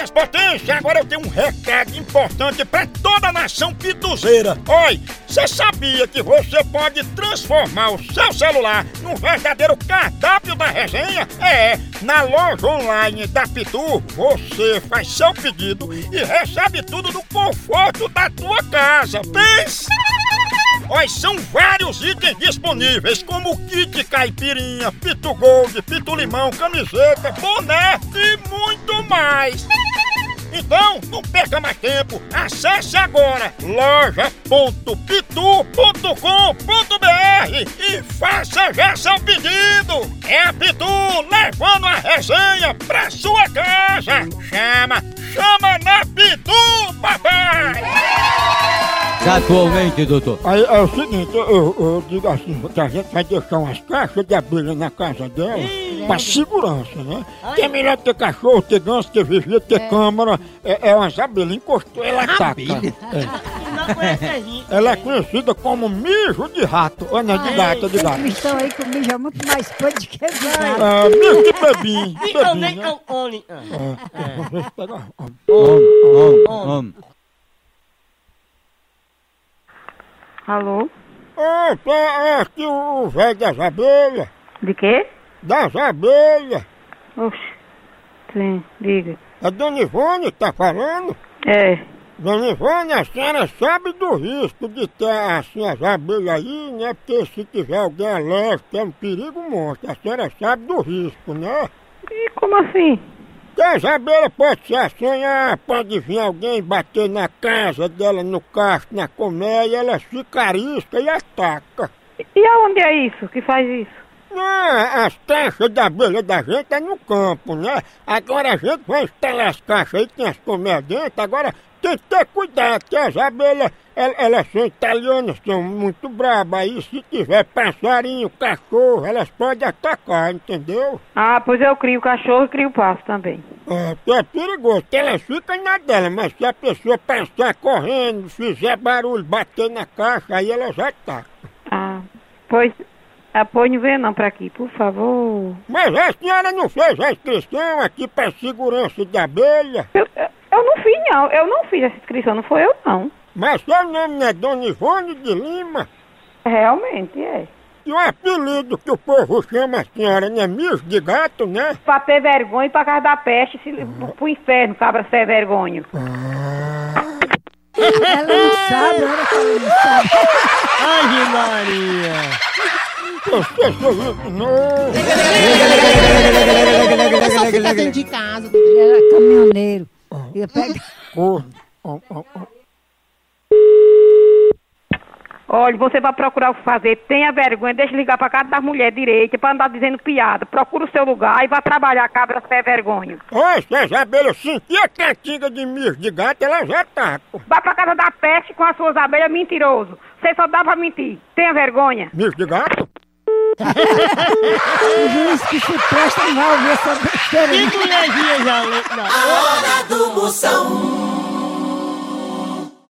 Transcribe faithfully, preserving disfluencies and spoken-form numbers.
minhas potências, agora eu tenho um recado importante pra toda a nação pituzeira. Oi, você sabia que você pode transformar o seu celular num verdadeiro cardápio da resenha? É, na loja online da Pitu, você faz seu pedido e recebe tudo no conforto da tua casa. Pensa! Olha, são vários itens disponíveis, como kit caipirinha, Pitu Gold, Pitu Limão, camiseta, boné e muito mais. Então, não perca mais tempo, acesse agora loja ponto pitu ponto com ponto br e faça já seu pedido. É a Pitu levando a resenha pra sua casa. Chama, chama na Pitu, papai! Atualmente, doutor. Aí é o seguinte, eu, eu, eu digo assim, que a gente vai deixar umas caixas de abelha na casa dela, Ih, pra segurança, né? Que é melhor ter cachorro, ter ganso, ter vigia, ter é. câmara, é, é umas abelhas, encostou, ela ataca. É. Ela é conhecida como mijo de rato, ou não, de gato, de gato. Vocês estão aí com mijo é muito mais podre do que gato. É, mijo de bebim, bebim, né? Alô? Opa, é aqui o velho das abelhas. De quê? Das abelhas. Oxe, sim, diga. A Dona Ivone tá falando? É. Dona Ivone, a senhora sabe do risco de ter assim as abelhas aí, né? Porque se tiver alguém alérgico é um perigo monstro. A senhora sabe do risco, né? E como assim? Que as abelhas podem se assanhar, pode vir alguém bater na casa dela, no cacho, na colmeia, ela fica arisca e ataca. E aonde é isso que faz isso? Não, as caixas de abelha da gente é no campo, né? Agora a gente vai instalar as caixas aí, tem as colmeias dentro, agora tem que ter cuidado, que as abelhas, elas, elas são italianas, são muito brabas, aí se tiver passarinho, cachorro, elas podem atacar, entendeu? Ah, pois eu crio cachorro e crio passo também. É, porque é perigoso, que elas ficam na dela, mas se a pessoa passar correndo, fizer barulho, bater na caixa, aí elas atacam. Ah, pois... Apoio não vem não pra aqui, por favor. Mas a senhora não fez a inscrição aqui pra segurança de abelha? Eu, eu, eu não fiz não, eu não fiz essa inscrição, não foi eu não. Mas seu nome não é Dona Ivone de Lima? Realmente é. E o apelido que o povo chama a senhora, não é mijo de gato, né? Pra ter vergonha e pra casa da peste, se, ah. pro inferno, cabra sem vergonha. Ah. Ela não sabe, olha que ela não sabe. Ai, Maria! Você sorriu não. Eu só fico dentro de casa. Ele era caminhoneiro. Ia pegar. Oh, oh, oh, oh. Olha, você vai procurar o que fazer, tenha vergonha, deixa eu ligar pra casa das mulheres direita pra andar dizendo piada. Procura o seu lugar e vai trabalhar, cabra sem vergonha. Olha, se as abelhas sentir a cantiga de mijo de gato, elas já atacam. Vai pra casa da peste com as suas abelhas, mentiroso. Você só dá pra mentir. Tenha vergonha. Mijo de gato? O juiz que se presta não vai ouvir essa besteira. Que mulherzinha já... A hora do Moção.